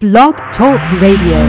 Blog Talk Radio.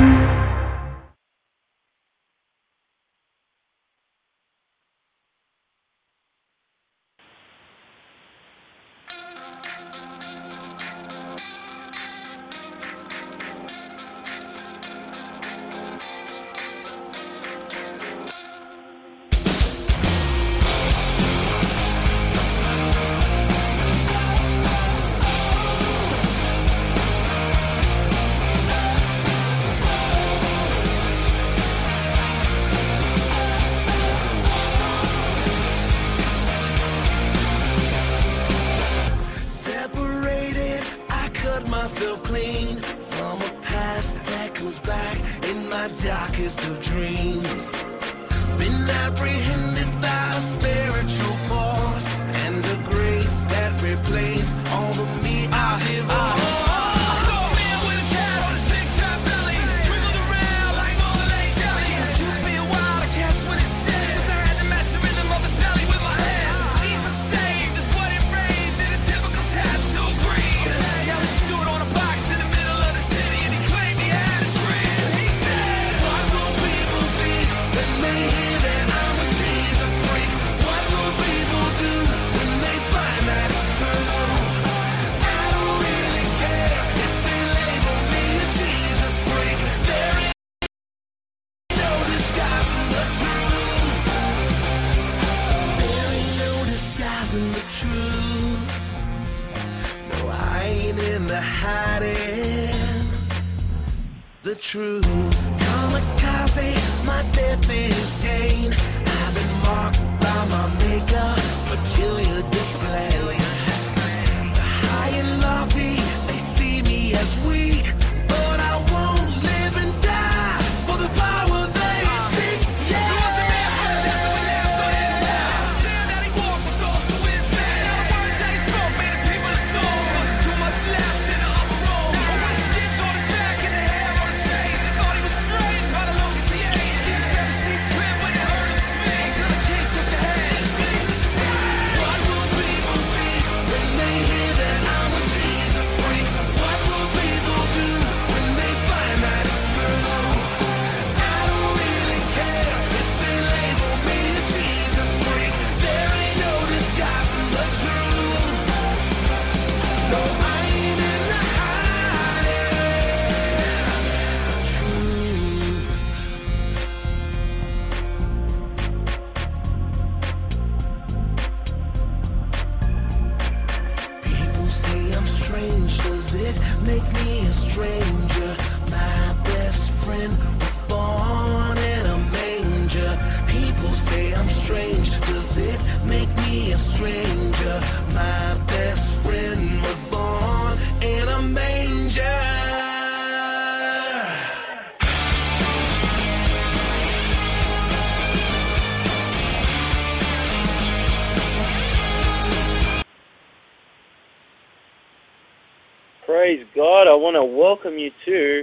Praise God. I want to welcome you to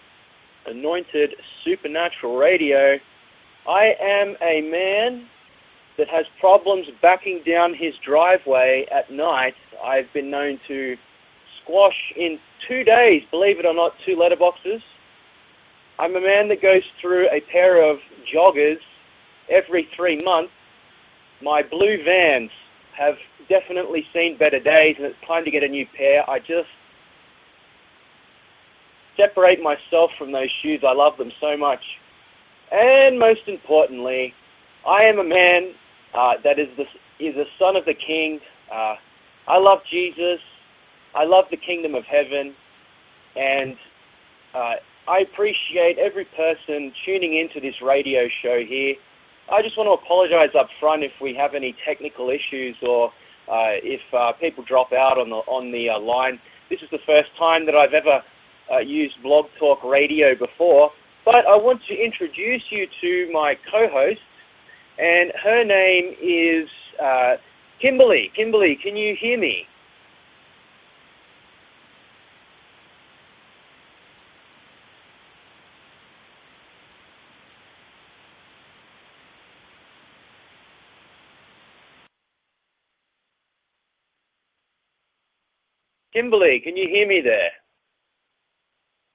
Anointed Supernatural Radio. I am a man that has problems backing down his driveway at night. I've been known to squash in 2 days, believe it or not, 2 letterboxes. I'm a man that goes through a pair of joggers every 3 months. My blue Vans have definitely seen better days, and it's time to get a new pair. I just separate myself from those shoes. I love them so much. And most importantly, I am a man that is a son of the King. I love Jesus. I love the kingdom of heaven. And I appreciate every person tuning into this radio show here. I just want to apologize up front if we have any technical issues or if people drop out on the line. This is the first time that I've ever used Blog Talk Radio before, but I want to introduce you to my co-host, and her name is Kimberly. Kimberly, can you hear me? Kimberly, can you hear me there?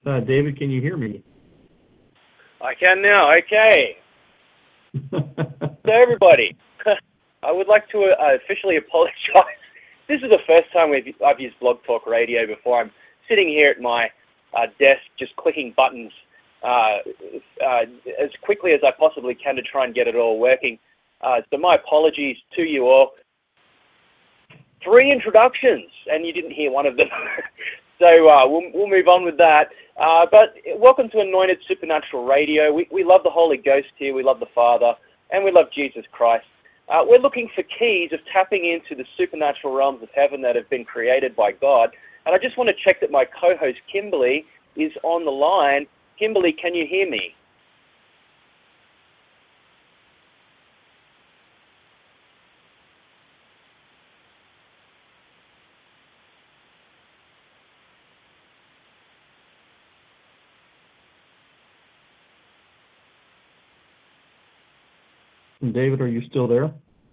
David, can you hear me? I can now. Okay. So everybody, I would like to officially apologize. This is the first time I've used Blog Talk Radio before. I'm sitting here at my desk just clicking buttons as quickly as I possibly can to try and get it all working. So my apologies to you all. 3 introductions, and you didn't hear one of them. So we'll move on with that. But welcome to Anointed Supernatural Radio. We love the Holy Ghost here. We love the Father, and we love Jesus Christ. We're looking for keys of tapping into the supernatural realms of heaven that have been created by God. And I just want to check that my co-host Kimberly is on the line. Kimberly, can you hear me? David, are you still there?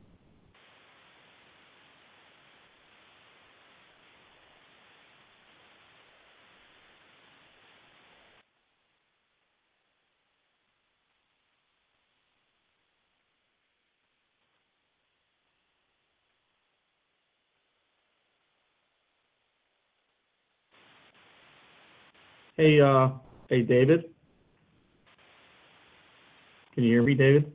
Hey, David. Can you hear me, David?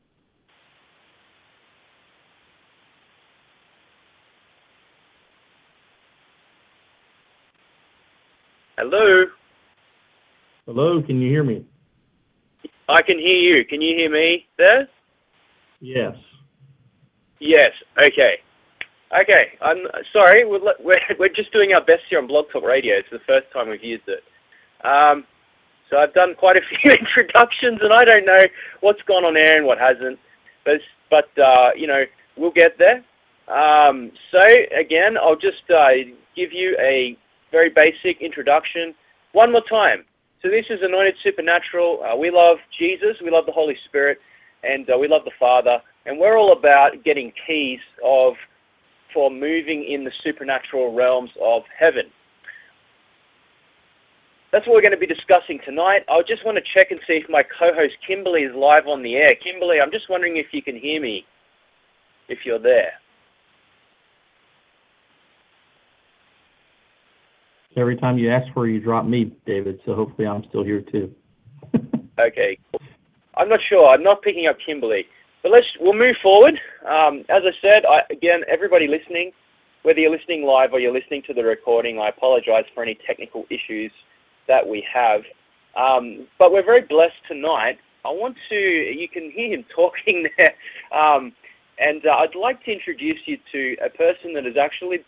Hello? Hello, can you hear me? I can hear you. Can you hear me there? Yes. Yes. Okay. Okay. I'm sorry. We're just doing our best here on Blog Talk Radio. It's the first time we've used it. So I've done quite a few introductions, and I don't know what's gone on air and what hasn't. But you know, we'll get there. So again, I'll just give you a very basic introduction one more time. So this is Anointed Supernatural. We love Jesus, we love the Holy Spirit, and we love the Father. And we're all about getting keys for moving in the supernatural realms of heaven. That's what we're going to be discussing tonight. I just want to check and see if my co-host Kimberly is live on the air. Kimberly, I'm just wondering if you can hear me, if you're there. Every time you ask for her, you drop me, David, so hopefully I'm still here too. Okay. I'm not sure. I'm not picking up Kimberly. But we'll move forward. As I said, again, everybody listening, whether you're listening live or you're listening to the recording, I apologize for any technical issues that we have. But we're very blessed tonight. You can hear him talking there. And I'd like to introduce you to a person that has actually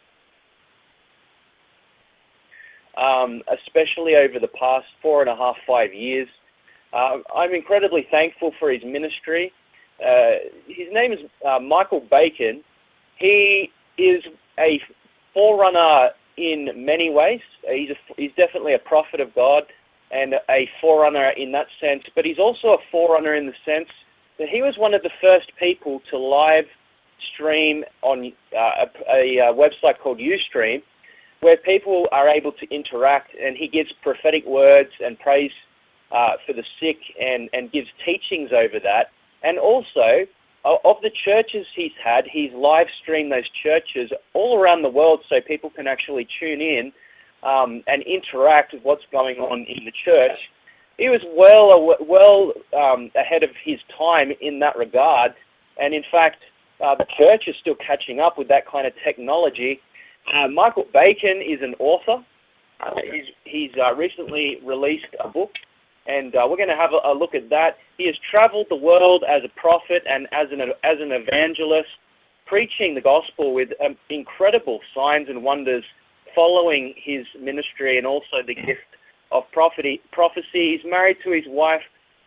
especially over the past 4.5, 5 years. I'm incredibly thankful for his ministry. His name is Michael Bacon. He is a forerunner in many ways. He's definitely a prophet of God and a forerunner in that sense, but he's also a forerunner in the sense that he was one of the first people to live stream on a website called Ustream, where people are able to interact, and he gives prophetic words and prays for the sick and gives teachings over that. And also, of the churches he's had, he's live streamed those churches all around the world so people can actually tune in and interact with what's going on in the church. He was well ahead of his time in that regard, and in fact, the church is still catching up with that kind of technology. Michael Bacon is an author. He's recently released a book, and we're going to have a look at that. He has traveled the world as a prophet and as an evangelist, preaching the gospel with incredible signs and wonders following his ministry, and also the gift of prophecy. He's married to his wife.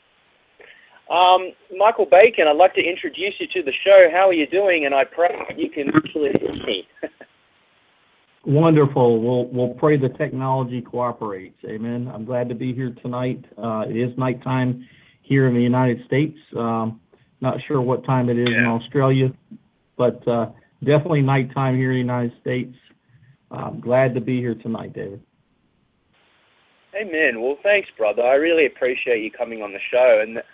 Michael Bacon, I'd like to introduce you to the show. How are you doing? And I pray you can actually hear me. Wonderful. We'll pray the technology cooperates. Amen. I'm glad to be here tonight. It is nighttime here in the United States. Not sure what time it is in Australia, but definitely nighttime here in the United States. Glad to be here tonight, David. Amen. Well, thanks, brother. I really appreciate you coming on the show. And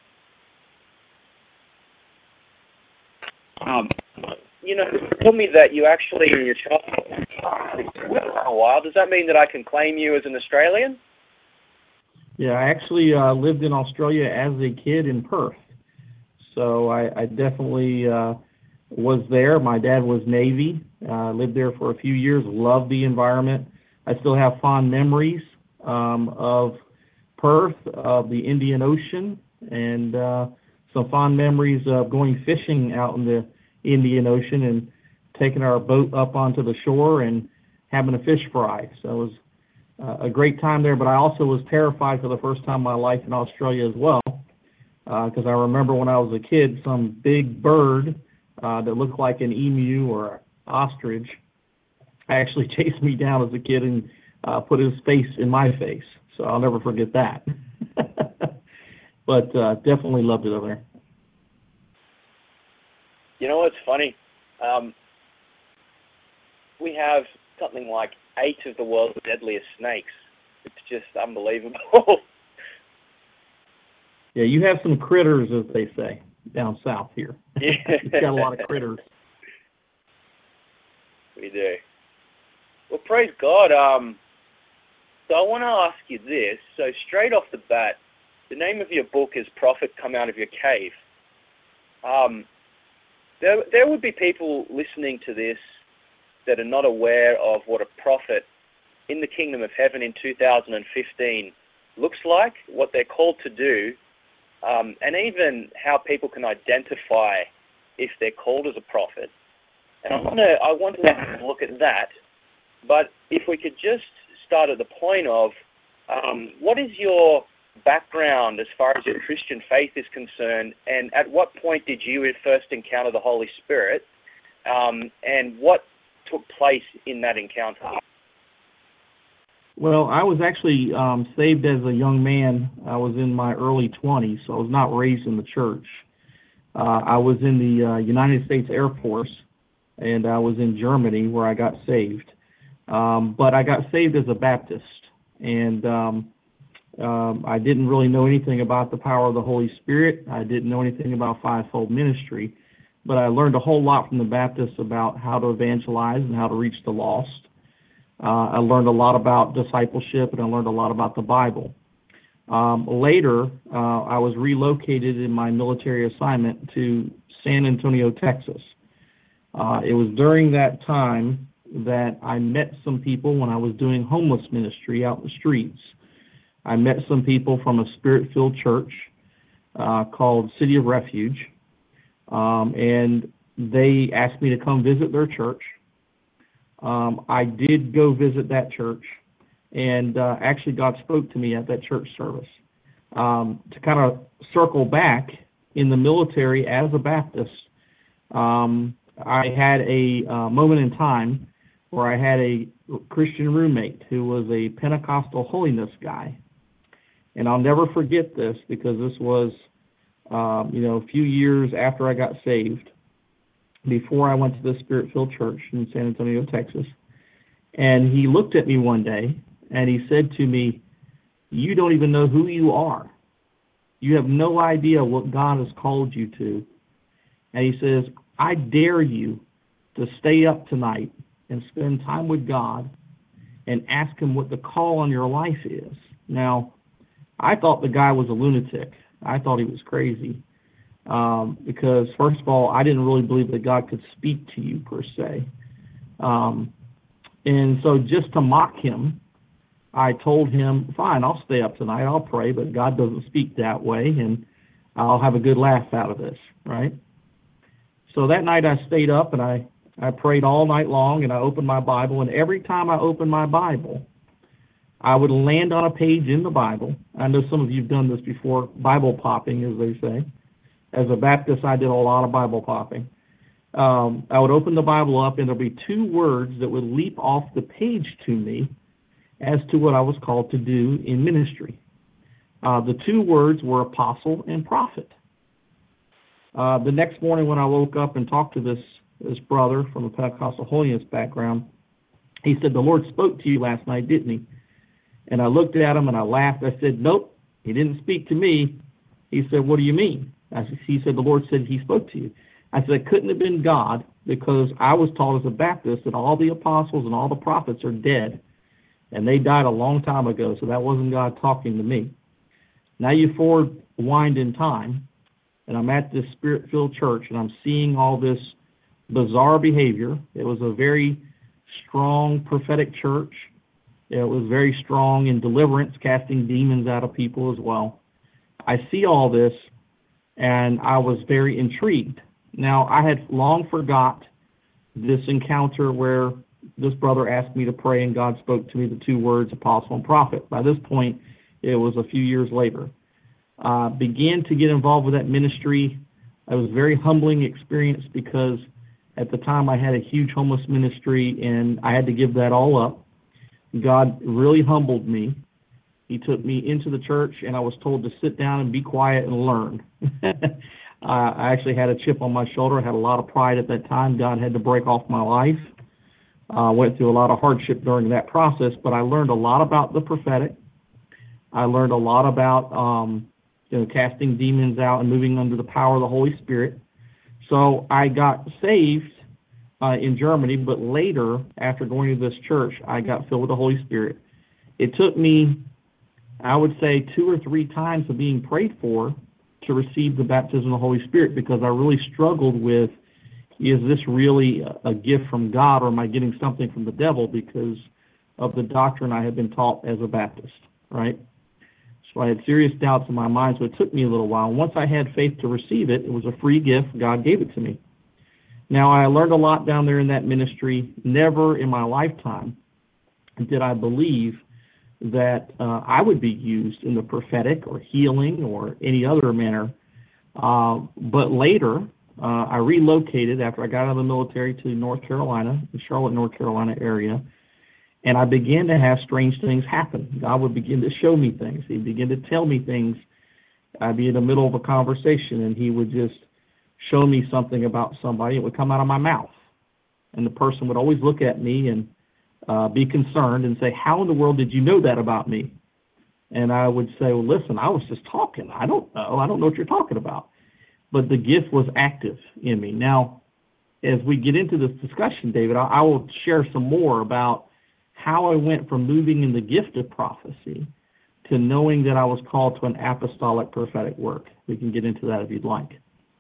you told me that you actually in your childhood for a while. Does that mean that I can claim you as an Australian? Yeah, I actually lived in Australia as a kid in Perth. So I definitely was there. My dad was Navy. Lived there for a few years. Loved the environment. I still have fond memories of Perth, of the Indian Ocean, and some fond memories of going fishing out in the Indian Ocean and taking our boat up onto the shore and having a fish fry. So it was a great time there, but I also was terrified for the first time in my life in Australia as well, because I remember when I was a kid, some big bird that looked like an emu or an ostrich actually chased me down as a kid and put his face in my face. So I'll never forget that. But definitely loved it over there. You know what's funny? We have something like 8 of the world's deadliest snakes. It's just unbelievable. Yeah, you have some critters, as they say, down south here. Yeah. You've got a lot of critters. We do. Well, praise God. So I want to ask you this. So straight off the bat, the name of your book is Prophet Come Out of Your Cave. There would be people listening to this that are not aware of what a prophet in the kingdom of heaven in 2015 looks like, what they're called to do, and even how people can identify if they're called as a prophet. And I want to have a look at that. But if we could just start at the point of what is your background as far as your Christian faith is concerned, and at what point did you first encounter the Holy Spirit, and what took place in that encounter? Well, I was actually saved as a young man. I was in my early 20s, so I was not raised in the church. I was in the United States Air Force, and I was in Germany where I got saved. But I got saved as a Baptist, and I didn't really know anything about the power of the Holy Spirit. I didn't know anything about fivefold ministry, but I learned a whole lot from the Baptists about how to evangelize and how to reach the lost. I learned a lot about discipleship, and I learned a lot about the Bible. Later, I was relocated in my military assignment to San Antonio, Texas. It was during that time that I met some people when I was doing homeless ministry out in the streets. I met some people from a Spirit-filled church called City of Refuge, and they asked me to come visit their church. I did go visit that church, and actually God spoke to me at that church service. To kind of circle back, in the military as a Baptist, I had a moment in time where I had a Christian roommate who was a Pentecostal holiness guy. And I'll never forget this because this was, a few years after I got saved, before I went to the Spirit-filled church in San Antonio, Texas. And he looked at me one day and he said to me, "You don't even know who you are. You have no idea what God has called you to." And he says, "I dare you to stay up tonight and spend time with God and ask him what the call on your life is." Now, I thought the guy was a lunatic. I thought he was crazy because, first of all, I didn't really believe that God could speak to you per se. And so just to mock him, I told him, "Fine, I'll stay up tonight. I'll pray, but God doesn't speak that way, and I'll have a good laugh out of this," right? So that night I stayed up, and I prayed all night long, and I opened my Bible, and every time I opened my Bible, I would land on a page in the Bible. I know some of you have done this before, Bible popping, as they say. As a Baptist, I did a lot of Bible popping. I would open the Bible up, and there'd be 2 words that would leap off the page to me as to what I was called to do in ministry. The 2 words were apostle and prophet. The next morning when I woke up and talked to this brother from a Pentecostal holiness background, he said, "The Lord spoke to you last night, didn't he?" And I looked at him and I laughed. I said, nope, he didn't speak to me. He said, what do you mean? He said, the Lord said he spoke to you. I said, it couldn't have been God, because I was taught as a Baptist that all the apostles and all the prophets are dead, and they died a long time ago, so that wasn't God talking to me. Now you wind in time, and I'm at this Spirit-filled church, and I'm seeing all this bizarre behavior. It was a very strong prophetic church. It was very strong in deliverance, casting demons out of people as well. I see all this, and I was very intrigued. Now, I had long forgot this encounter where this brother asked me to pray, and God spoke to me the two words, apostle and prophet. By this point, it was a few years later. Began to get involved with that ministry. It was a very humbling experience, because at the time I had a huge homeless ministry, and I had to give that all up. God really humbled me. He took me into the church, and I was told to sit down and be quiet and learn. I actually had a chip on my shoulder. I had a lot of pride at that time. God had to break off my life. Went through a lot of hardship during that process, but I learned a lot about the prophetic. I learned a lot about casting demons out and moving under the power of the Holy Spirit. So I got saved in Germany, but later, after going to this church, I got filled with the Holy Spirit. It took me, I would say, 2 or 3 times of being prayed for to receive the baptism of the Holy Spirit, because I really struggled with, is this really a gift from God, or am I getting something from the devil, because of the doctrine I had been taught as a Baptist, right? So I had serious doubts in my mind, so it took me a little while. Once I had faith to receive it, it was a free gift. God gave it to me. Now, I learned a lot down there in that ministry. Never in my lifetime did I believe that I would be used in the prophetic or healing or any other manner. But later, I relocated after I got out of the military to North Carolina, the Charlotte, North Carolina area, and I began to have strange things happen. God would begin to show me things. He'd begin to tell me things. I'd be in the middle of a conversation, and he would just show me something about somebody. It would come out of my mouth. And the person would always look at me and be concerned and say, how in the world did you know that about me? And I would say, well, listen, I was just talking. I don't know what you're talking about. But the gift was active in me. Now, as we get into this discussion, David, I will share some more about how I went from moving in the gift of prophecy to knowing that I was called to an apostolic prophetic work. We can get into that if you'd like.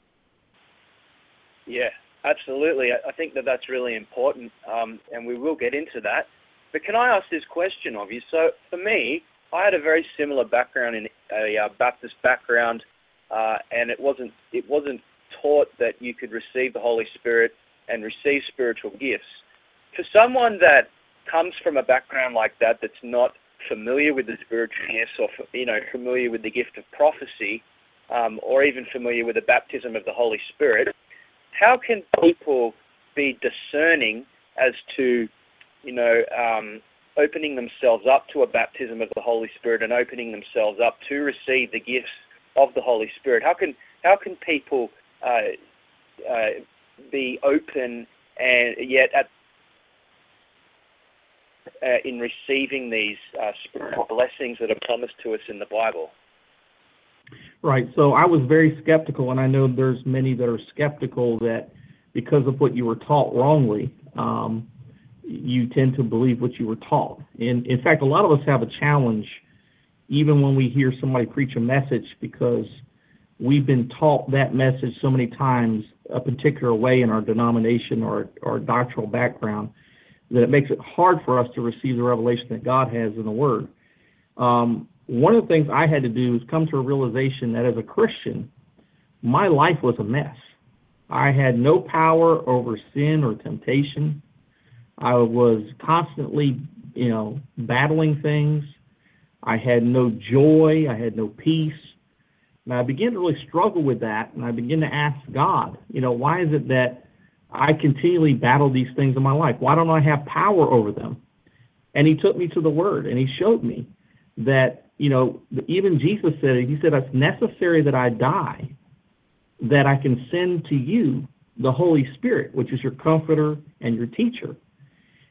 Yeah, absolutely. I think that that's really important, and we will get into that. But can I ask this question of you? So for me, I had a very similar background in a Baptist background, and it wasn't taught that you could receive the Holy Spirit and receive spiritual gifts. For someone that comes from a background like that, that's not familiar with the spiritual gifts, or familiar with the gift of prophecy, or even familiar with the baptism of the Holy Spirit, how can people be discerning as to, opening themselves up to a baptism of the Holy Spirit and opening themselves up to receive the gifts of the Holy Spirit? How can people be open and yet in receiving these spiritual blessings that are promised to us in the Bible? Right. So I was very skeptical, and I know there's many that are skeptical that because of what you were taught wrongly, you tend to believe what you were taught. And in fact, a lot of us have a challenge even when we hear somebody preach a message, because we've been taught that message so many times a particular way in our denomination or doctrinal background that it makes it hard for us to receive the revelation that God has in the Word. One of the things I had to do is come to a realization that as a Christian, my life was a mess. I had no power over sin or temptation. I was constantly, battling things. I had no joy. I had no peace. And I began to really struggle with that, and I began to ask God, why is it that I continually battle these things in my life? Why don't I have power over them? And he took me to the Word, and he showed me that, even Jesus said it. He said, it's necessary that I die, that I can send to you the Holy Spirit, which is your comforter and your teacher.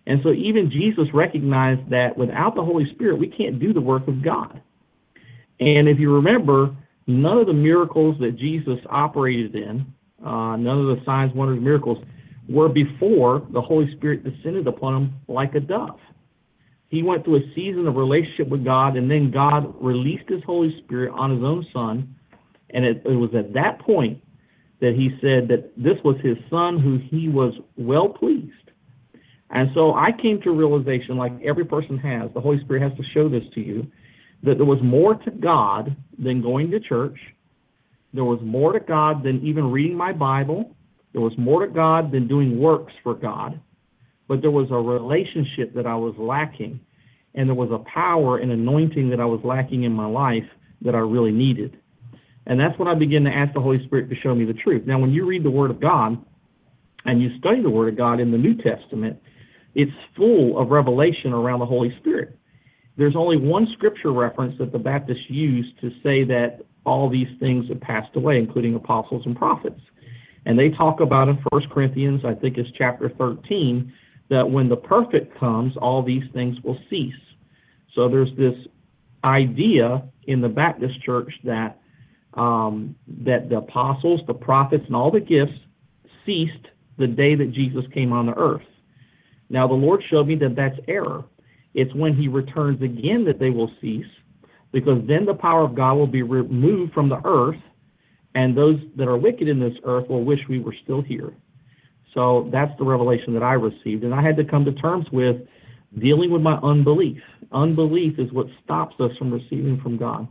And so even Jesus recognized that without the Holy Spirit, we can't do the work of God. And if you remember, none of the miracles that Jesus operated in, none of the signs, wonders, miracles, were before the Holy Spirit descended upon him like a dove. He went through a season of relationship with God, and then God released his Holy Spirit on his own Son. And it was at that point that he said that this was his Son who he was well pleased. And so I came to a realization, like every person has, the Holy Spirit has to show this to you, that there was more to God than going to church. There was more to God than even reading my Bible. There was more to God than doing works for God. But there was a relationship that I was lacking, and there was a power and anointing that I was lacking in my life that I really needed. And that's when I began to ask the Holy Spirit to show me the truth. Now, when you read the Word of God and you study the Word of God in the New Testament, it's full of revelation around the Holy Spirit. There's only one scripture reference that the Baptists use to say that all these things have passed away, including apostles and prophets. And they talk about in 1 Corinthians, I think it's chapter 13, that when the perfect comes, all these things will cease. So there's this idea in the Baptist church that that the apostles, the prophets, and all the gifts ceased the day that Jesus came on the earth. Now, the Lord showed me that that's error. It's when he returns again that they will cease, because then the power of God will be removed from the earth, and those that are wicked in this earth will wish we were still here. So that's the revelation that I received, and I had to come to terms with dealing with my unbelief. Unbelief is what stops us from receiving from God.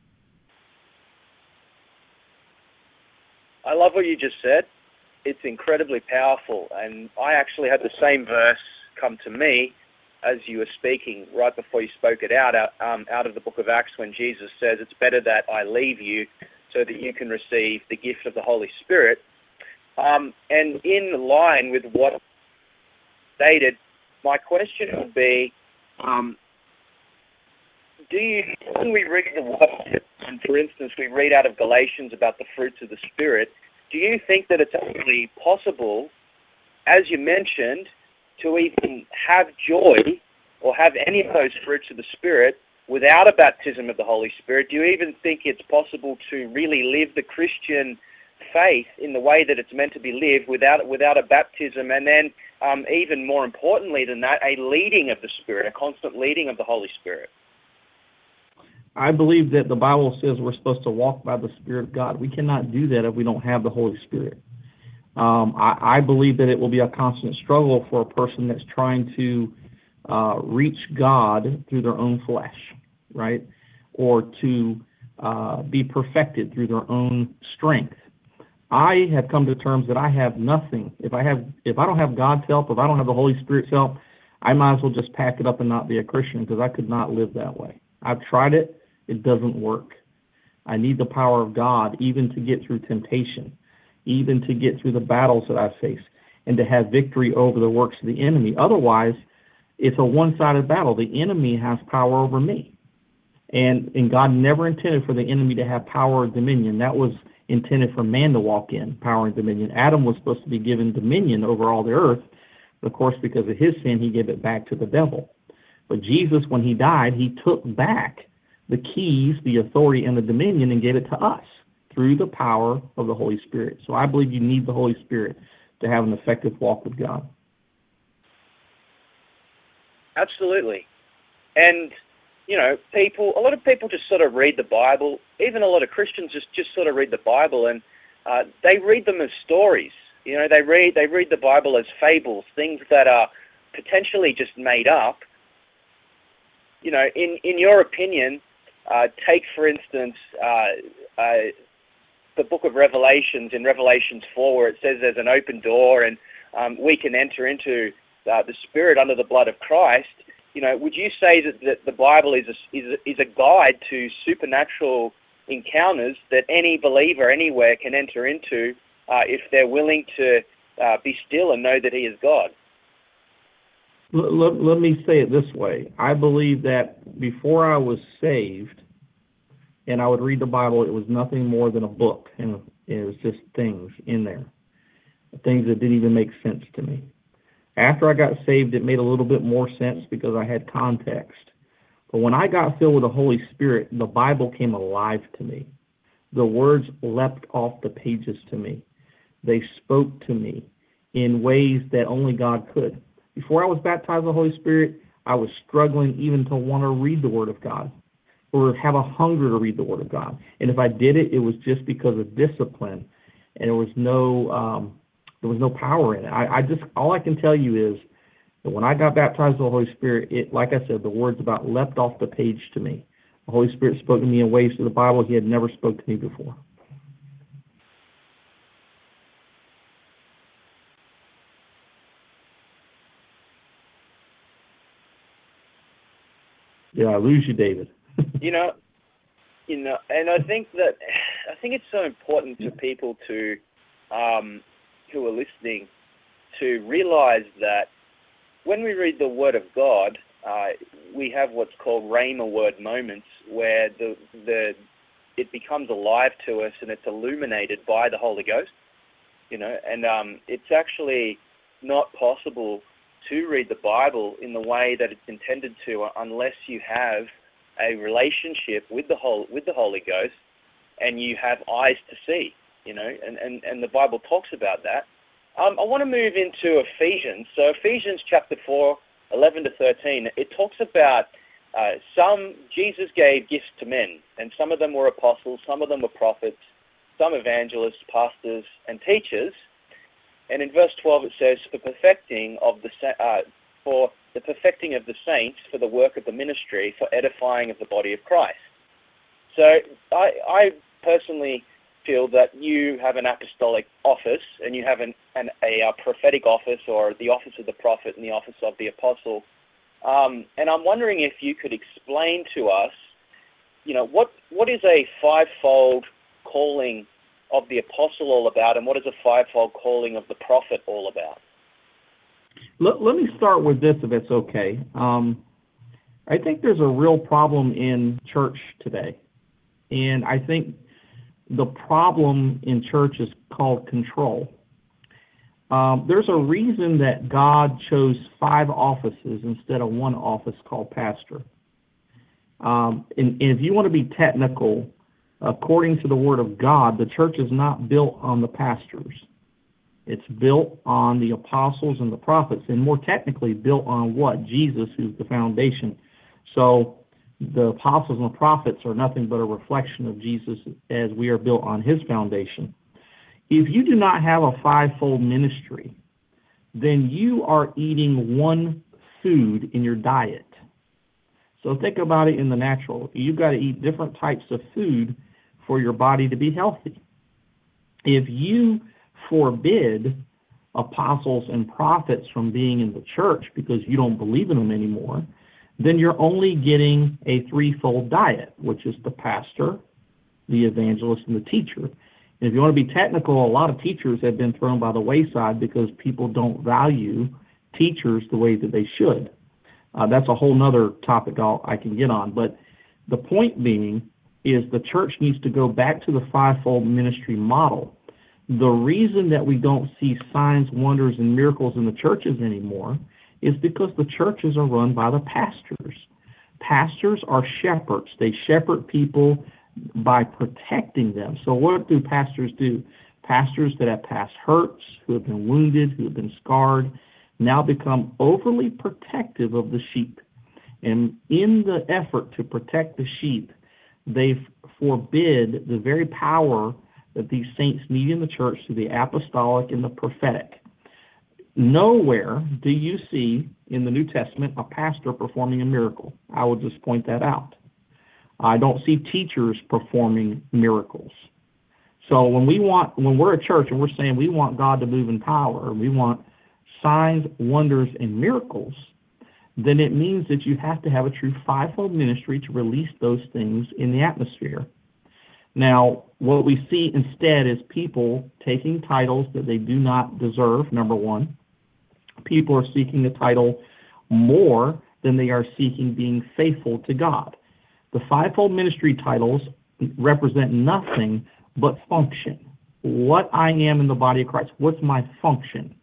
I love what you just said. It's incredibly powerful, and I actually had the same verse come to me as you were speaking right before you spoke it out of the book of Acts, when Jesus says, it's better that I leave you so that you can receive the gift of the Holy Spirit. And in line with what stated, my question would be, when we read the Word, and for instance, we read out of Galatians about the fruits of the Spirit, do you think that it's actually possible, as you mentioned, to even have joy or have any of those fruits of the Spirit without a baptism of the Holy Spirit? Do you even think it's possible to really live the Christian faith in the way that it's meant to be lived without a baptism, and then even more importantly than that, a leading of the Spirit, a constant leading of the Holy Spirit? I believe that the Bible says we're supposed to walk by the Spirit of God. We cannot do that if we don't have the Holy Spirit. I believe that it will be a constant struggle for a person that's trying to reach God through their own flesh, right? Or to be perfected through their own strength. I have come to terms that I have nothing. If I don't have God's help, if I don't have the Holy Spirit's help, I might as well just pack it up and not be a Christian, because I could not live that way. I've tried it. It doesn't work. I need the power of God even to get through temptation, even to get through the battles that I face, and to have victory over the works of the enemy. Otherwise, it's a one-sided battle. The enemy has power over me. And God never intended for the enemy to have power or dominion. That was intended for man to walk in, power and dominion. Adam was supposed to be given dominion over all the earth. But of course, because of his sin, he gave it back to the devil. But Jesus, when he died, he took back the keys, the authority, and the dominion and gave it to us through the power of the Holy Spirit. So I believe you need the Holy Spirit to have an effective walk with God. Absolutely. And, you know, a lot of people just sort of read the Bible. Even a lot of Christians just sort of read the Bible, and they read them as stories. You know, they read the Bible as fables, things that are potentially just made up. You know, in your opinion, take, for instance, the book of Revelations, in Revelations 4, where it says there's an open door and we can enter into the Spirit under the blood of Christ. You know, would you say that the Bible is a guide to supernatural encounters that any believer anywhere can enter into if they're willing to be still and know that He is God? Let me say it this way. I believe that before I was saved and I would read the Bible, it was nothing more than a book, and it was just things in there, things that didn't even make sense to me. After I got saved, it made a little bit more sense because I had context. But when I got filled with the Holy Spirit, the Bible came alive to me. The words leapt off the pages to me. They spoke to me in ways that only God could. Before I was baptized with the Holy Spirit, I was struggling even to want to read the Word of God or have a hunger to read the Word of God. And if I did it, it was just because of discipline, and there was no power in it. All I can tell you is that when I got baptized with the Holy Spirit, it, like I said, the words about leapt off the page to me. The Holy Spirit spoke to me in ways through the Bible He had never spoke to me before. Did I lose you, David? And I think it's so important to people to who are listening to realize that when we read the Word of God, we have what's called Rhema word moments, where it becomes alive to us and it's illuminated by the Holy Ghost. And it's actually not possible to read the Bible in the way that it's intended to unless you have a relationship with the Holy Ghost and you have eyes to see, and the Bible talks about that. I want to move into Ephesians. So Ephesians chapter 4, 11 to 13, it talks about Jesus gave gifts to men, and some of them were apostles, some of them were prophets, some evangelists, pastors, and teachers. And in verse 12 it says, for the perfecting of the saints, for the work of the ministry, for edifying of the body of Christ. So I personally feel that you have an apostolic office, and you have a prophetic office, or the office of the prophet and the office of the apostle. And I'm wondering if you could explain to us, what is a fivefold calling of the apostle all about, and what is a fivefold calling of the prophet all about? Let me start with this, if it's okay. I think there's a real problem in church today, and I think the problem in church is called control. There's a reason that God chose 5 offices instead of one office called pastor. And if you want to be technical, according to the Word of God, the church is not built on the pastors. It's built on the apostles and the prophets, and more technically built on what? Jesus, who's the foundation. So the apostles and the prophets are nothing but a reflection of Jesus as we are built on His foundation. If you do not have a fivefold ministry, then you are eating one food in your diet. So think about it in the natural. You've got to eat different types of food for your body to be healthy. If you forbid apostles and prophets from being in the church because you don't believe in them anymore, then you're only getting a threefold diet, which is the pastor, the evangelist, and the teacher. And if you want to be technical, a lot of teachers have been thrown by the wayside because people don't value teachers the way that they should. That's a whole nother topic I can get on. But the point being is the church needs to go back to the fivefold ministry model. The reason that we don't see signs, wonders, and miracles in the churches anymore is because the churches are run by the pastors. Pastors are shepherds. They shepherd people by protecting them. So what do pastors do? Pastors that have past hurts, who have been wounded, who have been scarred, now become overly protective of the sheep. And in the effort to protect the sheep, they forbid the very power that these saints need in the church through the apostolic and the prophetic. Nowhere do you see in the New Testament a pastor performing a miracle. I will just point that out. I don't see teachers performing miracles. So when we're a church and we're saying we want God to move in power, we want signs, wonders, and miracles, then it means that you have to have a true fivefold ministry to release those things in the atmosphere. Now, what we see instead is people taking titles that they do not deserve, number one. People are seeking the title more than they are seeking being faithful to God. The fivefold ministry titles represent nothing but function. What I am in the body of Christ, what's my function?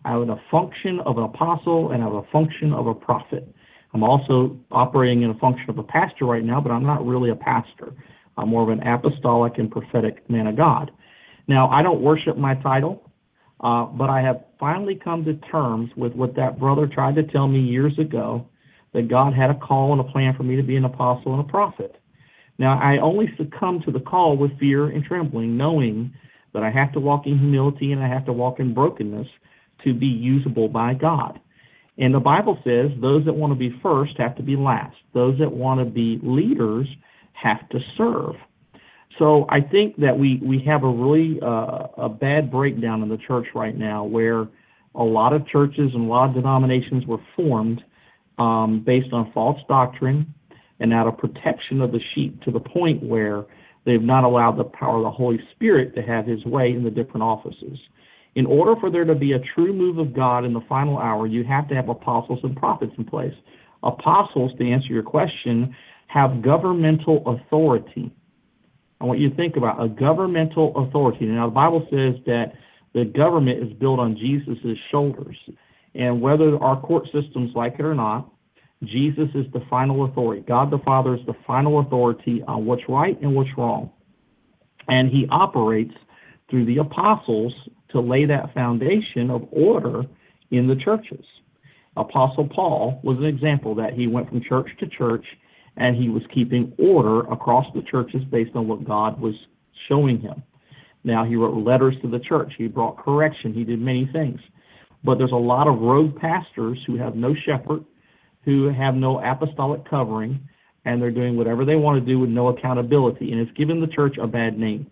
I have a function of an apostle, and I have a function of a prophet. I'm also operating in a function of a pastor right now, but I'm not really a pastor. I'm more of an apostolic and prophetic man of God. Now, I don't worship my title, but I have finally come to terms with what that brother tried to tell me years ago, that God had a call and a plan for me to be an apostle and a prophet. Now, I only succumb to the call with fear and trembling, knowing that I have to walk in humility and I have to walk in brokenness to be usable by God. And the Bible says those that want to be first have to be last. Those that want to be leaders have to serve. So I think that we have a really a bad breakdown in the church right now, where a lot of churches and a lot of denominations were formed based on false doctrine and out of protection of the sheep, to the point where they've not allowed the power of the Holy Spirit to have his way in the different offices. In order for there to be a true move of God in the final hour, you have to have apostles and prophets in place. Apostles, to answer your question, have governmental authority. I want you to think about a governmental authority. Now, the Bible says that the government is built on Jesus' shoulders. And whether our court systems like it or not, Jesus is the final authority. God the Father is the final authority on what's right and what's wrong. And he operates through the apostles to lay that foundation of order in the churches. Apostle Paul was an example that he went from church to church, and he was keeping order across the churches based on what God was showing him. Now, he wrote letters to the church. He brought correction. He did many things. But there's a lot of rogue pastors who have no shepherd, who have no apostolic covering, and they're doing whatever they want to do with no accountability, and it's given the church a bad name.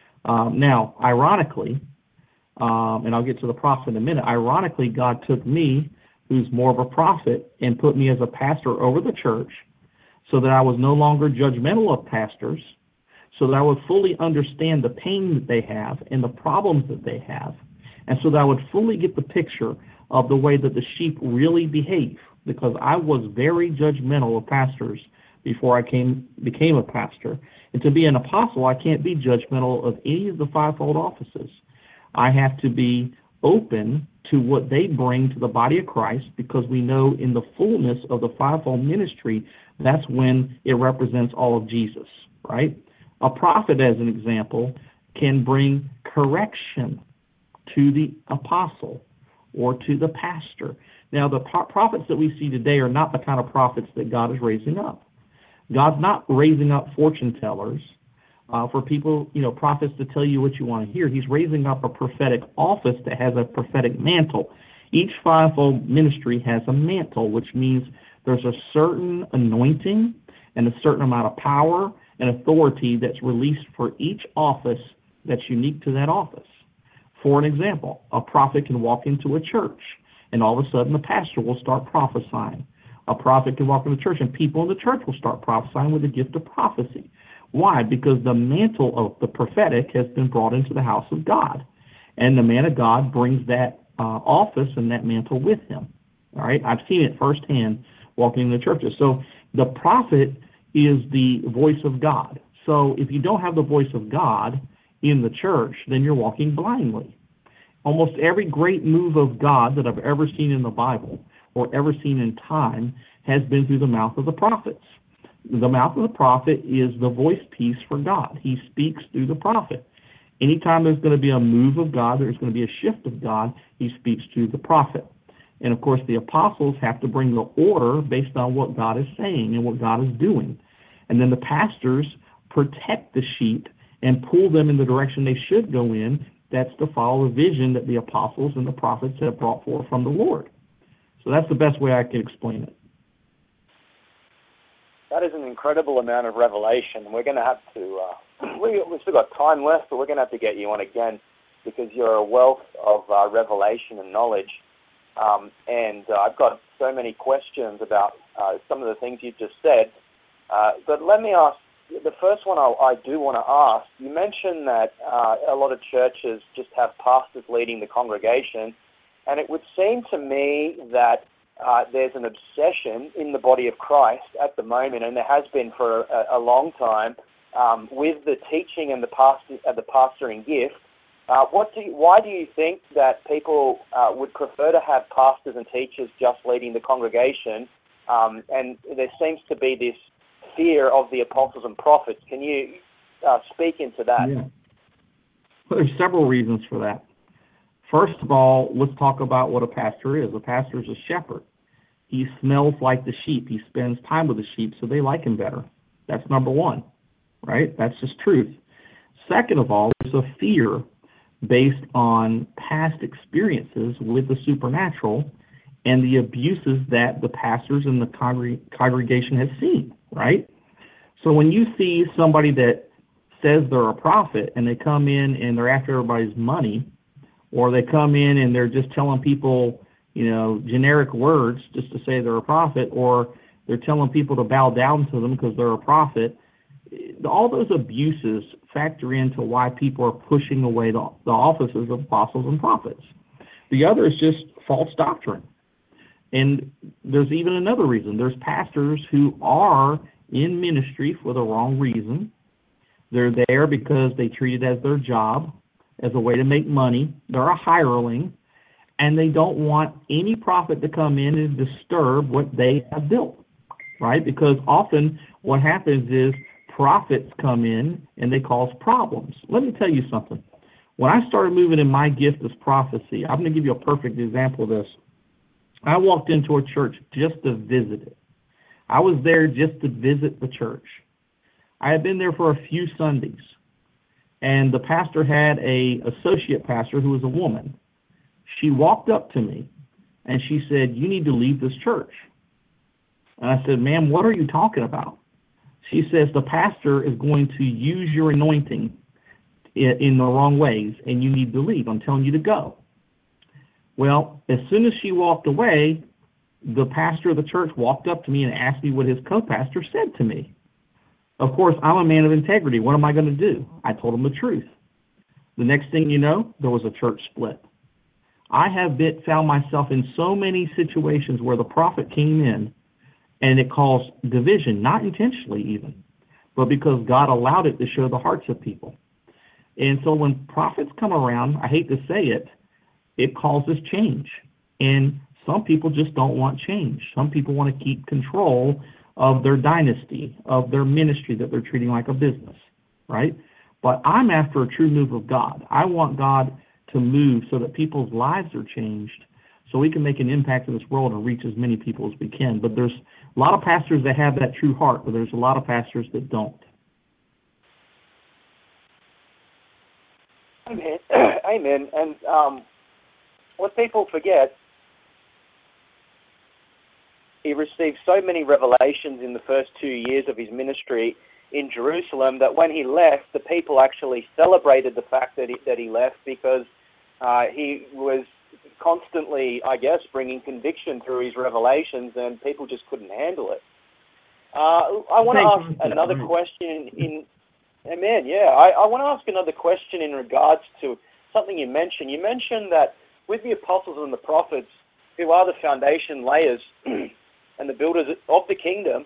Now, ironically, and I'll get to the prophet in a minute, ironically, God took me, who's more of a prophet, and put me as a pastor over the church, so that I was no longer judgmental of pastors, so that I would fully understand the pain that they have and the problems that they have, and so that I would fully get the picture of the way that the sheep really behave, because I was very judgmental of pastors before I became a pastor. And to be an apostle, I can't be judgmental of any of the fivefold offices. I have to be open to what they bring to the body of Christ, because we know in the fullness of the fivefold ministry, that's when it represents all of Jesus, right? A prophet, as an example, can bring correction to the apostle or to the pastor. Now, the prophets that we see today are not the kind of prophets that God is raising up. God's not raising up fortune tellers for people, prophets to tell you what you want to hear. He's raising up a prophetic office that has a prophetic mantle. Each fivefold ministry has a mantle, which means there's a certain anointing and a certain amount of power and authority that's released for each office that's unique to that office. For an example, a prophet can walk into a church, and all of a sudden the pastor will start prophesying. A prophet can walk into the church, and people in the church will start prophesying with the gift of prophecy. Why? Because the mantle of the prophetic has been brought into the house of God, and the man of God brings that office and that mantle with him. All right, I've seen it firsthand walking in the churches. So the prophet is the voice of God. So if you don't have the voice of God in the church, then you're walking blindly. Almost every great move of God that I've ever seen in the Bible or ever seen in time has been through the mouth of the prophets. The mouth of the prophet is the voice piece for God. He speaks through the prophet. Anytime there's going to be a move of God, there's going to be a shift of God, he speaks to the prophet. And, of course, the apostles have to bring the order based on what God is saying and what God is doing. And then the pastors protect the sheep and pull them in the direction they should go in. That's to follow the vision that the apostles and the prophets have brought forth from the Lord. So that's the best way I can explain it. That is an incredible amount of revelation. We're going to have to, we've still got time left, but we're going to have to get you on again, because you're a wealth of revelation and knowledge. And I've got so many questions about some of the things you've just said. But let me ask, the first one I do want to ask, you mentioned that a lot of churches just have pastors leading the congregation, and it would seem to me that there's an obsession in the body of Christ at the moment, and there has been for a long time, with the teaching and the pastoring gift, Why do you think that people would prefer to have pastors and teachers just leading the congregation, and there seems to be this fear of the apostles and prophets? Can you speak into that? Yeah. Well, there's several reasons for that. First of all, let's talk about what a pastor is. A pastor is a shepherd. He smells like the sheep. He spends time with the sheep, so they like him better. That's number one, right? That's just truth. Second of all, there's a fear based on past experiences with the supernatural and the abuses that the pastors and the congregation has seen, right? So when you see somebody that says they're a prophet and they come in and they're after everybody's money, or they come in and they're just telling people, generic words just to say they're a prophet, or they're telling people to bow down to them because they're a prophet, all those abuses factor into why people are pushing away the offices of apostles and prophets. The other is just false doctrine. And there's even another reason. There's pastors who are in ministry for the wrong reason. They're there because they treat it as their job, as a way to make money. They're a hireling, and they don't want any prophet to come in and disturb what they have built, right? Because often what happens is prophets come in and they cause problems. Let me tell you something. When I started moving in my gift as prophecy, I'm going to give you a perfect example of this. I walked into a church just to visit it. I was there just to visit the church. I had been there for a few Sundays, and the pastor had a associate pastor who was a woman. She walked up to me, and she said, "You need to leave this church." And I said, "Ma'am, what are you talking about?" She says, "The pastor is going to use your anointing in the wrong ways, and you need to leave. I'm telling you to go." Well, as soon as she walked away, the pastor of the church walked up to me and asked me what his co-pastor said to me. Of course, I'm a man of integrity. What am I going to do? I told him the truth. The next thing you know, there was a church split. I have found myself in so many situations where the prophet came in and it caused division, not intentionally even, but because God allowed it to show the hearts of people. And so when prophets come around, I hate to say it, it causes change. And some people just don't want change. Some people want to keep control of their dynasty, of their ministry that they're treating like a business, right? But I'm after a true move of God. I want God to move so that people's lives are changed, so we can make an impact in this world and reach as many people as we can. But there's a lot of pastors that have that true heart, but there's a lot of pastors that don't. Amen. Amen. And what people forget, he received so many revelations in the first 2 years of his ministry in Jerusalem that when he left, the people actually celebrated the fact that he left, because he was constantly, I guess, bringing conviction through his revelations, and people just couldn't handle it. I want to ask another question Amen, yeah. I want to ask another question in regards to something you mentioned. You mentioned that with the apostles and the prophets, who are the foundation layers and the builders of the kingdom,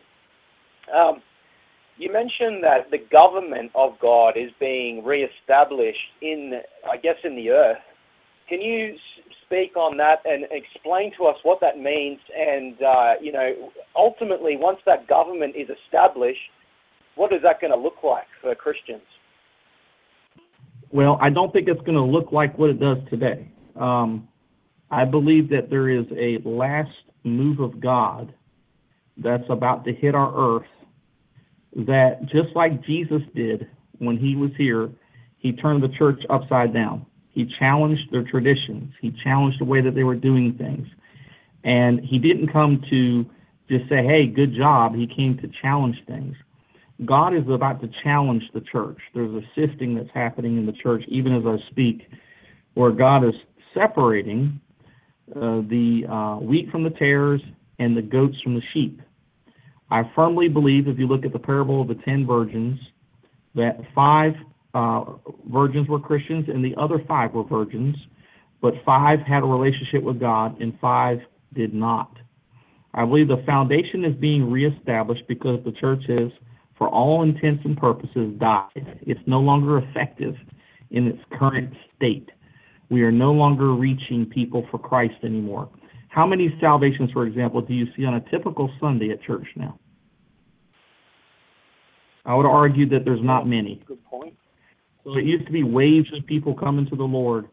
you mentioned that the government of God is being reestablished in the earth. Can you speak on that and explain to us what that means? And, ultimately, once that government is established, what is that going to look like for Christians? Well, I don't think it's going to look like what it does today. I believe that there is a last move of God that's about to hit our earth, that just like Jesus did when he was here, he turned the church upside down. He challenged their traditions. He challenged the way that they were doing things. And he didn't come to just say, hey, good job. He came to challenge things. God is about to challenge the church. There's a sifting that's happening in the church, even as I speak, where God is separating the wheat from the tares and the goats from the sheep. I firmly believe, if you look at the parable of the 10 virgins, that 5 virgins were Christians and the other 5 were virgins, but 5 had a relationship with God and 5 did not. I believe the foundation is being reestablished because the church is, for all intents and purposes, died. It's no longer effective in its current state. We are no longer reaching people for Christ anymore. How many salvations, for example, do you see on a typical Sunday at church now? I would argue that there's not many. Good point. So it used to be waves of people coming to the Lord,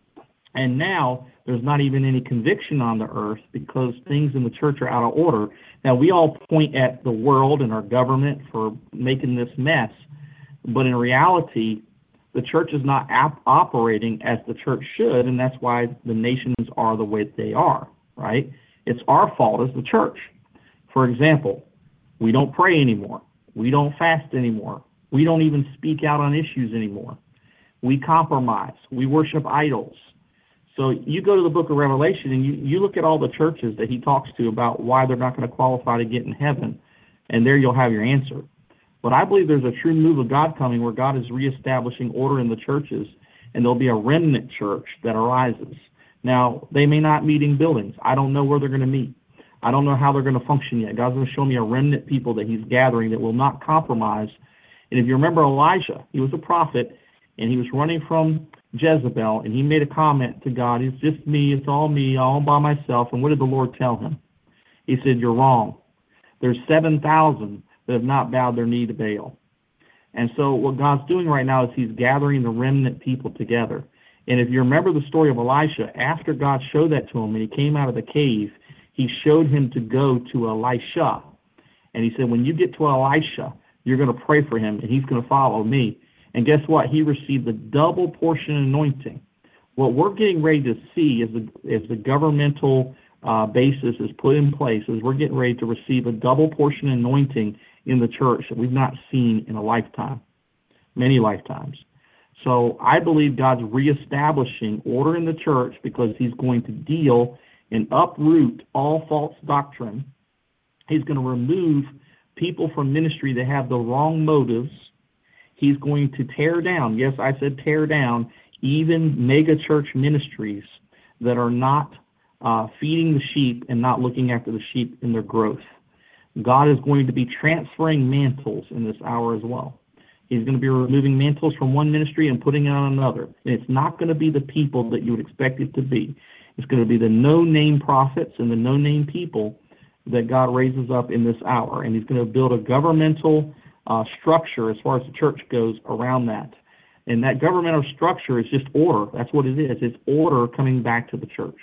and now there's not even any conviction on the earth because things in the church are out of order. Now, we all point at the world and our government for making this mess, but in reality, the church is not operating as the church should, and that's why the nations are the way they are, right? It's our fault as the church. For example, we don't pray anymore. We don't fast anymore. We don't even speak out on issues anymore. We compromise. We worship idols. So you go to the book of Revelation and you look at all the churches that he talks to about why they're not going to qualify to get in heaven, and there you'll have your answer. But I believe there's a true move of God coming where God is reestablishing order in the churches, and there'll be a remnant church that arises. Now, they may not meet in buildings. I don't know where they're going to meet. I don't know how they're going to function yet. God's going to show me a remnant people that he's gathering that will not compromise. And if you remember Elijah, he was a prophet, and he was running from Jezebel, and he made a comment to God, it's just me, all by myself. And what did the Lord tell him? He said, you're wrong. There's 7,000 that have not bowed their knee to Baal. And so what God's doing right now is he's gathering the remnant people together. And if you remember the story of Elisha, after God showed that to him and he came out of the cave, he showed him to go to Elisha. And he said, when you get to Elisha, you're going to pray for him, and he's going to follow me. And guess what? He received the double portion anointing. What we're getting ready to see as the governmental basis is put in place, is we're getting ready to receive a double portion anointing in the church that we've not seen in a lifetime, many lifetimes. So I believe God's reestablishing order in the church because he's going to deal and uproot all false doctrine. He's going to remove people from ministry that have the wrong motives. He's going to tear down, yes, I said tear down, even mega church ministries that are not feeding the sheep and not looking after the sheep in their growth. God is going to be transferring mantles in this hour as well. He's going to be removing mantles from one ministry and putting it on another. And it's not going to be the people that you would expect it to be. It's going to be the no-name prophets and the no-name people that God raises up in this hour. And he's going to build a governmental structure as far as the church goes around that. And that governmental structure is just order. That's what it is. It's order coming back to the church.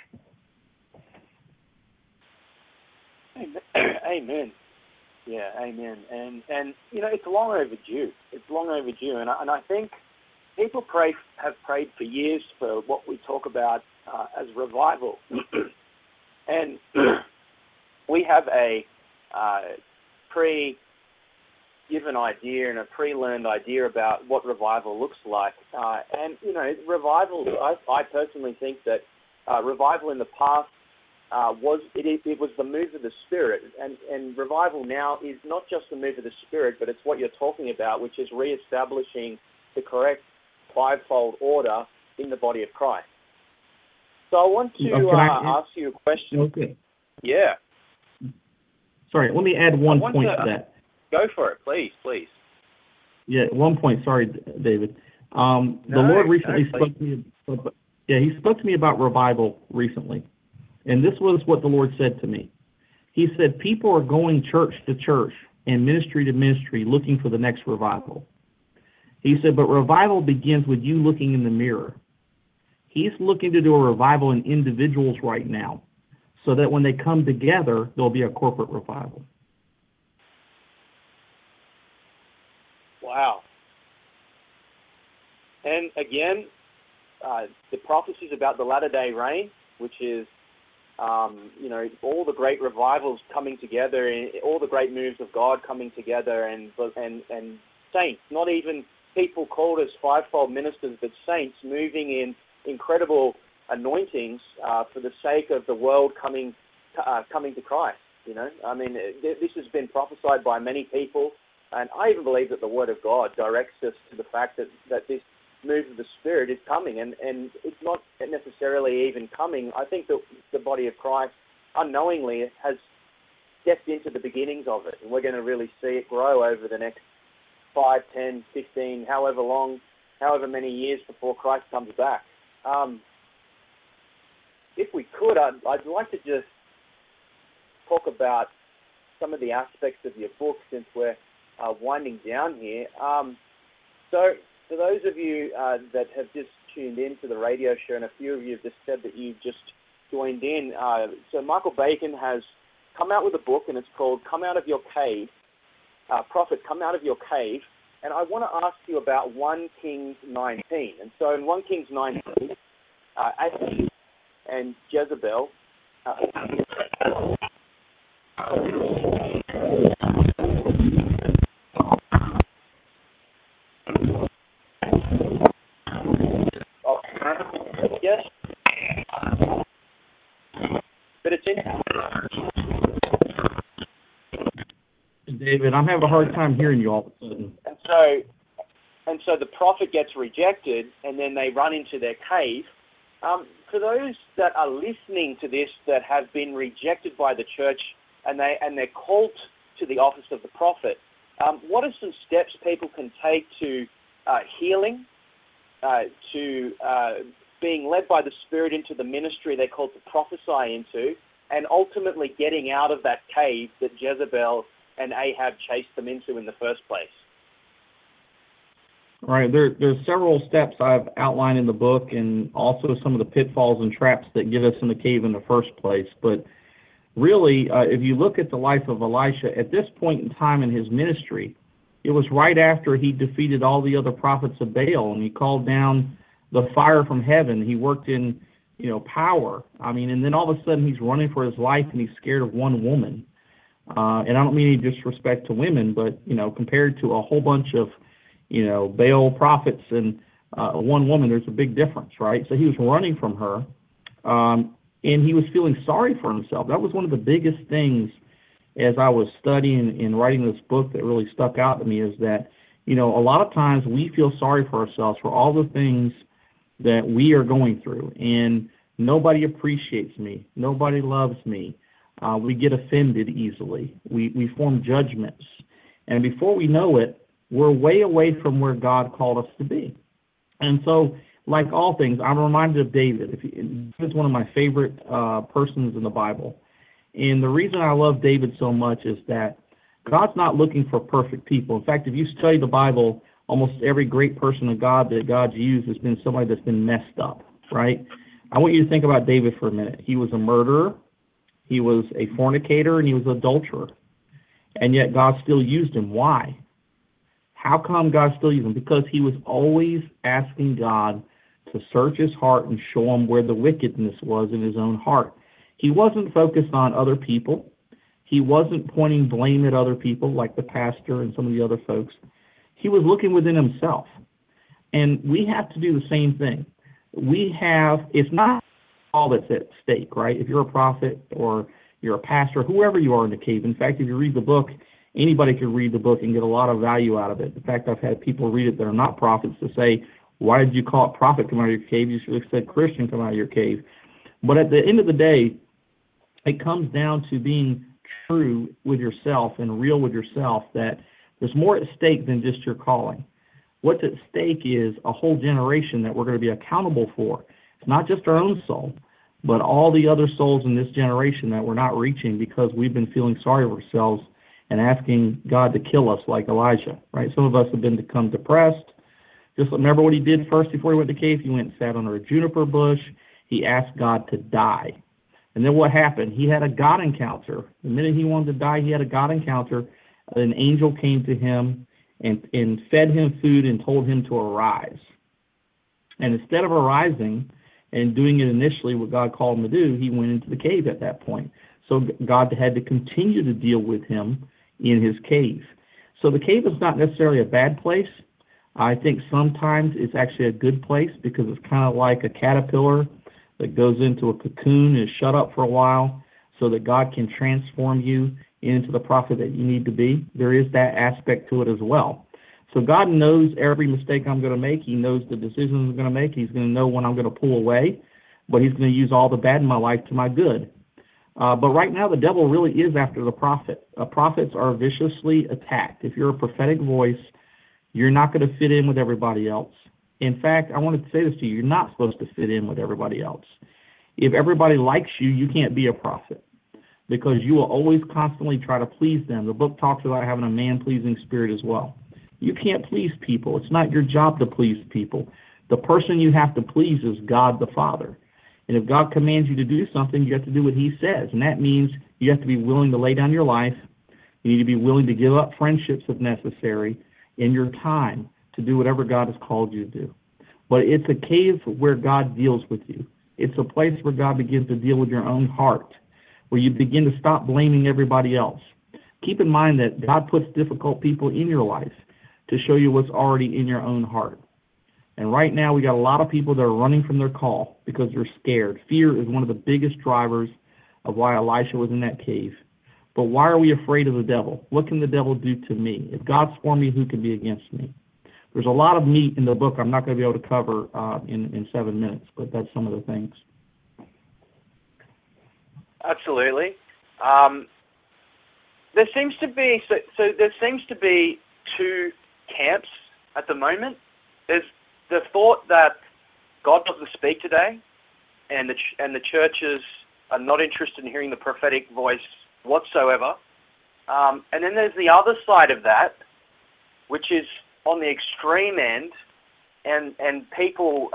Amen. Yeah, amen. And you know, it's long overdue. It's long overdue. And I think people have prayed for years for what we talk about as revival. And we have a pre-given idea and a pre-learned idea about what revival looks like. And, you know, revival, I personally think that revival in the past was the move of the Spirit. And revival now is not just the move of the Spirit, but it's what you're talking about, which is reestablishing the correct fivefold order in the body of Christ. So I want to ask you a question. Okay. Yeah. Sorry, let me add one point to that. Go for it, please. Yeah, 1 point. Sorry, David. The Lord recently spoke to me. He spoke to me about revival recently, and this was what the Lord said to me. He said, people are going church to church and ministry to ministry looking for the next revival. He said, but revival begins with you looking in the mirror. He's looking to do a revival in individuals right now, so that when they come together, there'll be a corporate revival. Wow. And again, the prophecies about the latter-day rain, which is, you know, all the great revivals coming together, all the great moves of God coming together, and saints, not even people called as fivefold ministers, but saints moving in incredible anointings for the sake of the world coming to Christ. You know, I mean, this has been prophesied by many people, and I even believe that the Word of God directs us to the fact that this move of the Spirit is coming, and it's not necessarily even coming. I think that the body of Christ unknowingly has stepped into the beginnings of it, and we're going to really see it grow over the next 5, 10, 15, however long however many years before Christ comes back. If we could, I'd like to just talk about some of the aspects of your book since we're winding down here. So for those of you that have just tuned in to the radio show, and a few of you have just said that you just joined in, so Michael Bacon has come out with a book, and it's called Come Out of Your Cave, Prophet, Come Out of Your Cave. And I want to ask you about 1 Kings 19. And so in 1 Kings 19, Ahab and Jezebel yes, but it's in. David, I'm having a hard time hearing you all of a sudden. And so the prophet gets rejected, and then they run into their cave. For those that are listening to this that have been rejected by the church, and they're called to the office of the prophet, what are some steps people can take to healing, to being led by the Spirit into the ministry they're called to prophesy into, and ultimately getting out of that cave that Jezebel and Ahab chased them into in the first place? Right. There's several steps I've outlined in the book, and also some of the pitfalls and traps that get us in the cave in the first place. But really, if you look at the life of Elisha, at this point in time in his ministry, it was right after he defeated all the other prophets of Baal, and he called down the fire from heaven. He worked in, power. And then all of a sudden he's running for his life, and he's scared of one woman. And I don't mean any disrespect to women, but, compared to a whole bunch of, Baal prophets and one woman, there's a big difference, right? So he was running from her, and he was feeling sorry for himself. That was one of the biggest things as I was studying and writing this book that really stuck out to me, is that, a lot of times we feel sorry for ourselves for all the things that we are going through, and nobody appreciates me, nobody loves me. We get offended easily. We form judgments. And before we know it, we're way away from where God called us to be. And so, like all things, I'm reminded of David. He's one of my favorite persons in the Bible. And the reason I love David so much is that God's not looking for perfect people. In fact, if you study the Bible, almost every great person of God that God's used has been somebody that's been messed up, right? I want you to think about David for a minute. He was a murderer, he was a fornicator, and he was an adulterer. And yet God still used him. Why? How come God still used him? Because he was always asking God to search his heart and show him where the wickedness was in his own heart. He wasn't focused on other people. He wasn't pointing blame at other people like the pastor and some of the other folks. He was looking within himself. And we have to do the same thing. It's not all that's at stake, right? If you're a prophet or you're a pastor, whoever you are in the cave. In fact, if you read the book, anybody could read the book and get a lot of value out of it. In fact, I've had people read it that are not prophets to say, why did you call it prophet come out of your cave? You should have said Christian come out of your cave. But at the end of the day, it comes down to being true with yourself and real with yourself, that there's more at stake than just your calling. What's at stake is a whole generation that we're going to be accountable for. It's not just our own soul, but all the other souls in this generation that we're not reaching because we've been feeling sorry for ourselves and asking God to kill us like Elijah, right? Some of us have become depressed. Just remember what he did first before he went to the cave. He went and sat under a juniper bush. He asked God to die. And then what happened? He had a God encounter. The minute he wanted to die, he had a God encounter. An angel came to him and fed him food and told him to arise. And instead of arising and doing it initially what God called him to do, he went into the cave at that point. So God had to continue to deal with him in his cave. So the cave is not necessarily a bad place. I think sometimes it's actually a good place because it's kind of like a caterpillar that goes into a cocoon and is shut up for a while so that God can transform you into the prophet that you need to be. There is that aspect to it as well. So God knows every mistake I'm going to make. He knows the decisions I'm going to make. He's going to know when I'm going to pull away, but he's going to use all the bad in my life to my good. But right now, the devil really is after the prophet. Prophets are viciously attacked. If you're a prophetic voice, you're not going to fit in with everybody else. In fact, I wanted to say this to you. You're not supposed to fit in with everybody else. If everybody likes you, you can't be a prophet because you will always constantly try to please them. The book talks about having a man-pleasing spirit as well. You can't please people. It's not your job to please people. The person you have to please is God the Father. And if God commands you to do something, you have to do what he says. And that means you have to be willing to lay down your life. You need to be willing to give up friendships if necessary in your time to do whatever God has called you to do. But it's a cave where God deals with you. It's a place where God begins to deal with your own heart, where you begin to stop blaming everybody else. Keep in mind that God puts difficult people in your life to show you what's already in your own heart. And right now we got a lot of people that are running from their call because they're scared. Fear is one of the biggest drivers of why Elisha was in that cave. But why are we afraid of the devil? What can the devil do to me? If God's for me, who can be against me? There's a lot of meat in the book I'm not going to be able to cover in 7 minutes, but that's some of the things. Absolutely. There seems to be there seems to be two camps at the moment. There's the thought that God doesn't speak today, and the churches are not interested in hearing the prophetic voice whatsoever. And then there's the other side of that, which is on the extreme end, and people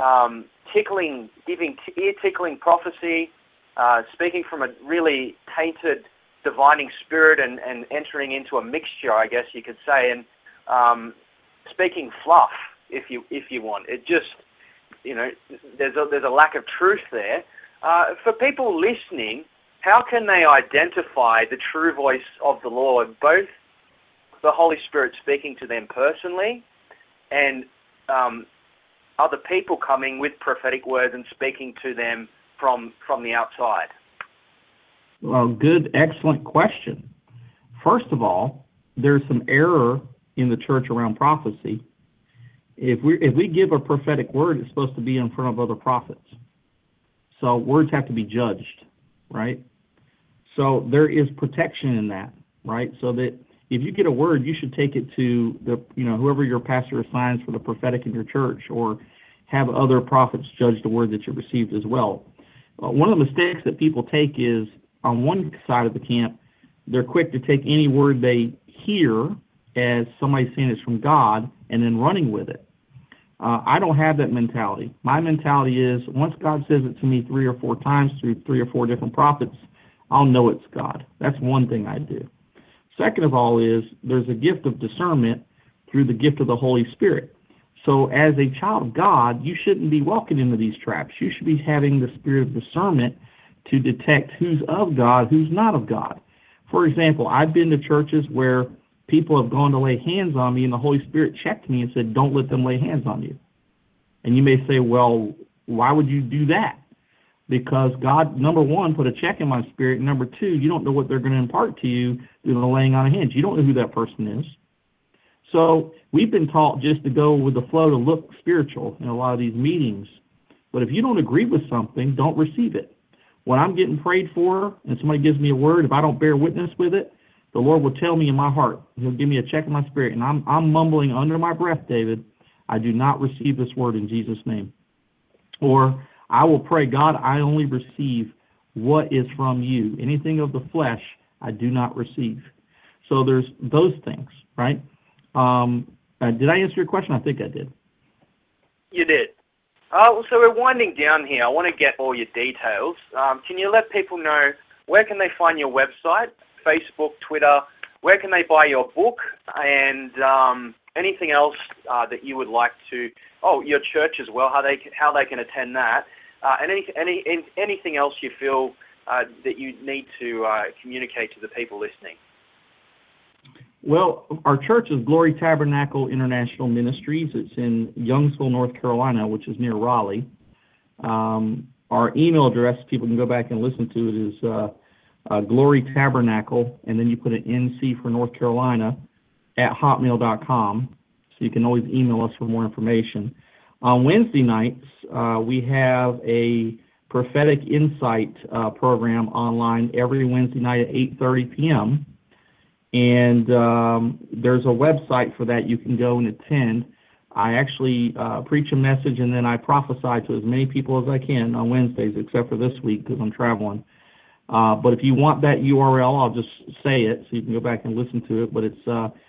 giving ear-tickling prophecy, speaking from a really tainted divining spirit and entering into a mixture, I guess you could say, and speaking fluff, if you want. It just, there's a lack of truth there. For people listening, how can they identify the true voice of the Lord, both the Holy Spirit speaking to them personally and other people coming with prophetic words and speaking to them from the outside? Well, good, excellent question. First of all, there's some error in the church around prophecy. If we give a prophetic word, it's supposed to be in front of other prophets. So words have to be judged, right? So there is protection in that, right? So that if you get a word, you should take it to the whoever your pastor assigns for the prophetic in your church, or have other prophets judge the word that you received as well. One of the mistakes that people take is, on one side of the camp, they're quick to take any word they hear as somebody saying it's from God and then running with it. I don't have that mentality. My mentality is, once God says it to me 3 or 4 times through 3 or 4 different prophets, I'll know it's God. That's one thing I do. Second of all is, there's a gift of discernment through the gift of the Holy Spirit. So as a child of God, you shouldn't be walking into these traps. You should be having the spirit of discernment to detect who's of God, who's not of God. For example, I've been to churches where people have gone to lay hands on me, and the Holy Spirit checked me and said, don't let them lay hands on you. And you may say, well, why would you do that? Because God, number one, put a check in my spirit, and number two, you don't know what they're going to impart to you through the laying on of hands. You don't know who that person is. So we've been taught just to go with the flow to look spiritual in a lot of these meetings. But if you don't agree with something, don't receive it. When I'm getting prayed for and somebody gives me a word, if I don't bear witness with it, the Lord will tell me in my heart. He'll give me a check in my spirit, and I'm mumbling under my breath, David, I do not receive this word in Jesus' name. Or I will pray, God, I only receive what is from you. Anything of the flesh, I do not receive. So there's those things, right? Did I answer your question? I think I did. You did. So we're winding down here. I want to get all your details. Can you let people know, where can they find your website, Facebook, Twitter? Where can they buy your book, and anything else that you would like to? Oh, your church as well. How they can attend that, and anything else you feel that you need to communicate to the people listening. Well, our church is Glory Tabernacle International Ministries. It's in Youngsville, North Carolina, which is near Raleigh. Our email address, people can go back and listen to it, is Glory Tabernacle, and then you put an NC for North Carolina at hotmail.com. So you can always email us for more information. On Wednesday nights, we have a prophetic insight program online every Wednesday night at 8:30 p.m., and there's a website for that you can go and attend. I actually preach a message, and then I prophesy to as many people as I can on Wednesdays, except for this week because I'm traveling. But if you want that URL, I'll just say it so you can go back and listen to it. But it's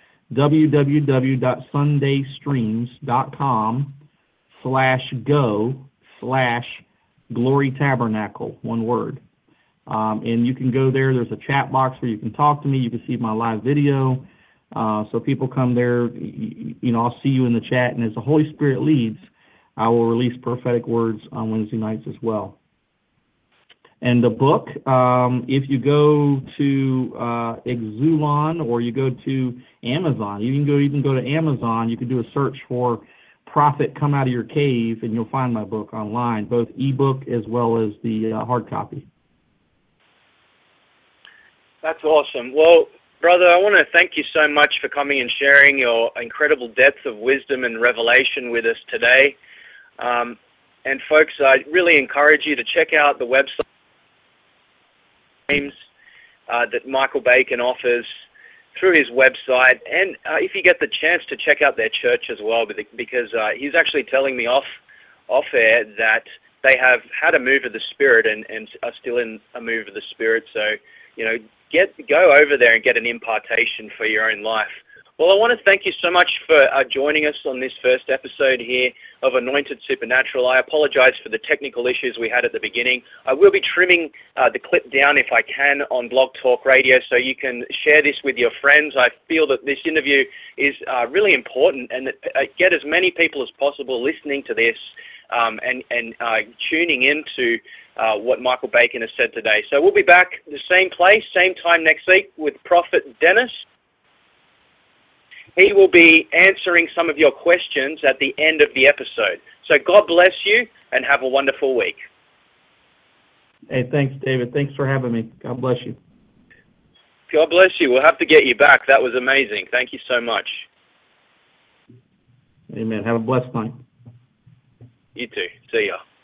www.sundaystreams.com/go/Glory Tabernacle, one word. And you can go there. There's a chat box where you can talk to me. You can see my live video. So people come there, I'll see you in the chat, and as the Holy Spirit leads, I will release prophetic words on Wednesday nights as well. And the book, if you go to Exulon or you go to Amazon, you can even go to Amazon, you can do a search for Prophet Come Out of Your Cave, and you'll find my book online, both ebook as well as the hard copy. That's awesome. Well, brother, I want to thank you so much for coming and sharing your incredible depth of wisdom and revelation with us today. And folks, I really encourage you to check out the website that Michael Bacon offers through his website, and if you get the chance to check out their church as well, because he's actually telling me off air that they have had a move of the Spirit and are still in a move of the Spirit. So, go over there and get an impartation for your own life. Well, I want to thank you so much for joining us on this first episode here of Anointed Supernatural. I apologize for the technical issues we had at the beginning. I will be trimming the clip down if I can on Blog Talk Radio, so you can share this with your friends. I feel that this interview is really important, and that get as many people as possible listening to this and tuning into what Michael Bacon has said today. So we'll be back the same place, same time next week with Prophet Dennis. He will be answering some of your questions at the end of the episode. So God bless you and have a wonderful week. Hey, thanks, David. Thanks for having me. God bless you. God bless you. We'll have to get you back. That was amazing. Thank you so much. Amen. Have a blessed night. You too. See ya.